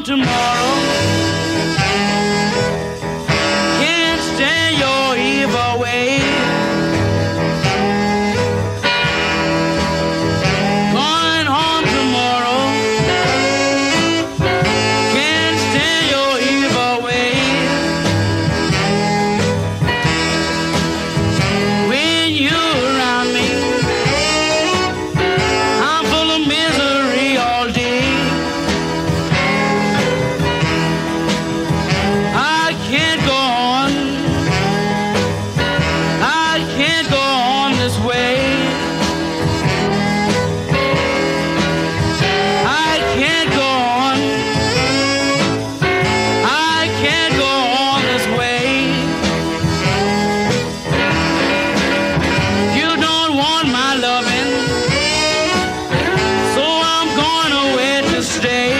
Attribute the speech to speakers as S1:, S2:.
S1: tomorrow. Can't stand your evil ways. Going home tomorrow. Can't stand your evil ways. When you're around me, I'm full of misery all day. I can't go on. I can't go on this way. I can't go on. I can't go on this way. You don't want my loving, so I'm going away to stay.